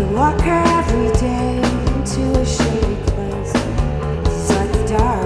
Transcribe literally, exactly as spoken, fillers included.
Walk her every day into a shady place. It's like the dark.